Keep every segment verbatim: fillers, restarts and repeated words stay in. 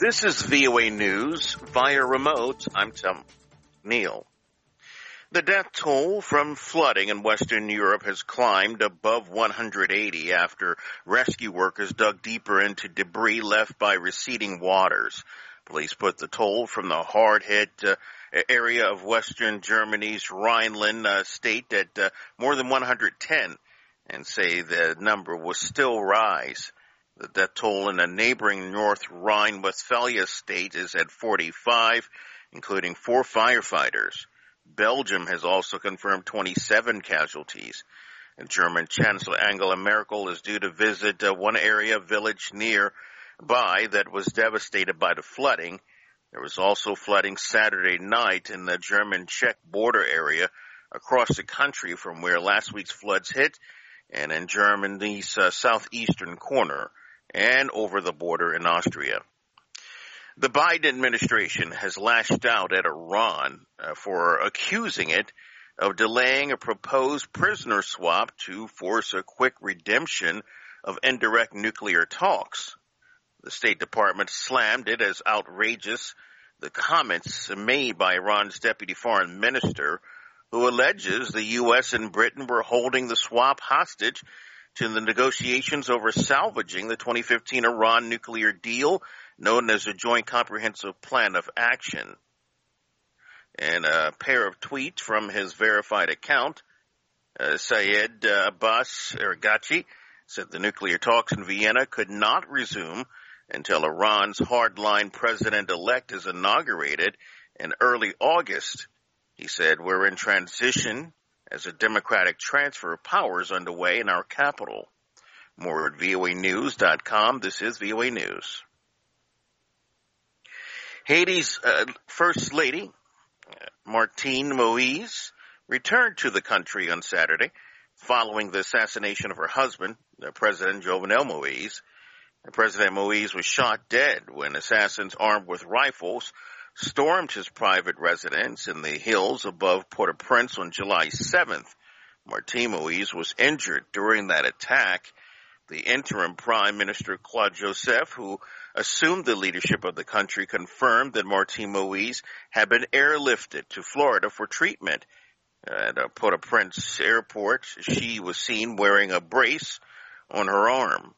This is V O A News via remote. I'm Tom Neal. The death toll from flooding in Western Europe has climbed above one hundred eighty after rescue workers dug deeper into debris left by receding waters. Police put the toll from the hard-hit uh, area of Western Germany's Rhineland uh, state at uh, more than one hundred ten and say the number will still rise. The death toll in a neighboring North Rhine-Westphalia state is at forty-five, including four firefighters. Belgium has also confirmed twenty-seven casualties. And German Chancellor Angela Merkel is due to visit uh, one area village nearby that was devastated by the flooding. There was also flooding Saturday night in the German-Czech border area across the country from where last week's floods hit, and in Germany's uh, southeastern corner, and over the border in Austria. The Biden administration has lashed out at Iran uh, for accusing it of delaying a proposed prisoner swap to force a quick redemption of indirect nuclear talks. The State Department slammed it as outrageous, the comments made by Iran's deputy foreign minister, who alleges the U S and Britain were holding the swap hostage to the negotiations over salvaging the twenty fifteen Iran nuclear deal known as the Joint Comprehensive Plan of Action. In a pair of tweets from his verified account, uh, Syed uh, Abbas Araghchi said the nuclear talks in Vienna could not resume until Iran's hardline president-elect is inaugurated in early August. He said, "We're in transition as a democratic transfer of power is underway in our capital." More at V O A news dot com. This is V O A News. Haiti's uh, First Lady, uh, Martine Moïse, returned to the country on Saturday following the assassination of her husband, uh, President Jovenel Moïse. President Moïse was shot dead when assassins armed with rifles stormed his private residence in the hills above Port-au-Prince on July seventh. Martine Moïse was injured during that attack. The interim Prime Minister Claude Joseph, who assumed the leadership of the country, confirmed that Martine Moïse had been airlifted to Florida for treatment. At uh, Port-au-Prince airport, she was seen wearing a brace on her arm.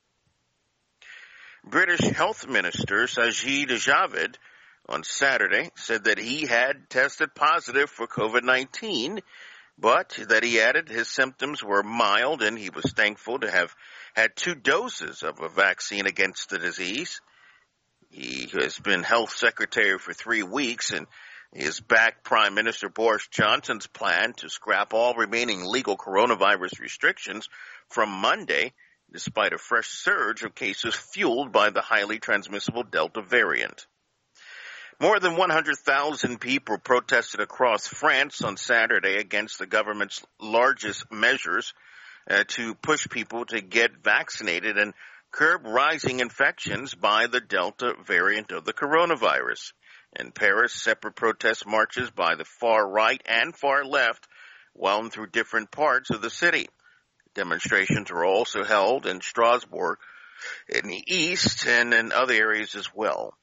British Health Minister Sajid Javid on Saturday said that he had tested positive for COVID nineteen, but that he added his symptoms were mild and he was thankful to have had two doses of a vaccine against the disease. He has been health secretary for three weeks and he has backed Prime Minister Boris Johnson's plan to scrap all remaining legal coronavirus restrictions from Monday, despite a fresh surge of cases fueled by the highly transmissible Delta variant. More than one hundred thousand people protested across France on Saturday against the government's largest measures uh, to push people to get vaccinated and curb rising infections by the Delta variant of the coronavirus. In Paris, separate protest marches by the far right and far left wound through different parts of the city. Demonstrations were also held in Strasbourg, in the east, and in other areas as well.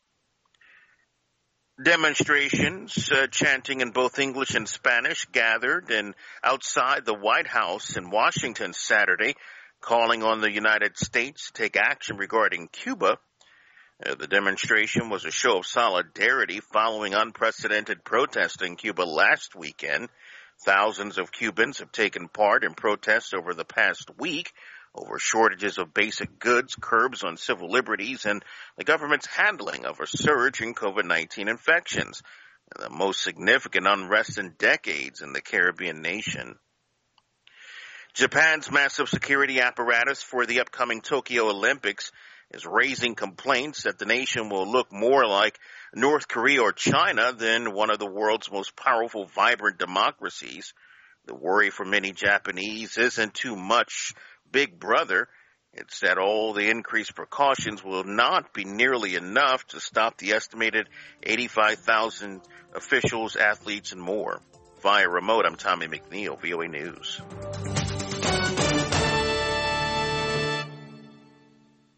Demonstrations uh, chanting in both English and Spanish gathered in outside the White House in Washington Saturday, calling on the United States to take action regarding Cuba. Uh, the demonstration was a show of solidarity following unprecedented protests in Cuba last weekend. Thousands of Cubans have taken part in protests over the past week over shortages of basic goods, curbs on civil liberties, and the government's handling of a surge in COVID nineteen infections, the most significant unrest in decades in the Caribbean nation. Japan's massive security apparatus for the upcoming Tokyo Olympics is raising complaints that the nation will look more like North Korea or China than one of the world's most powerful, vibrant democracies. The worry for many Japanese isn't too much Big Brother. It's that all the increased precautions will not be nearly enough to stop the estimated eighty-five thousand officials, athletes, and more. Via remote, I'm Tommy McNeil, V O A News.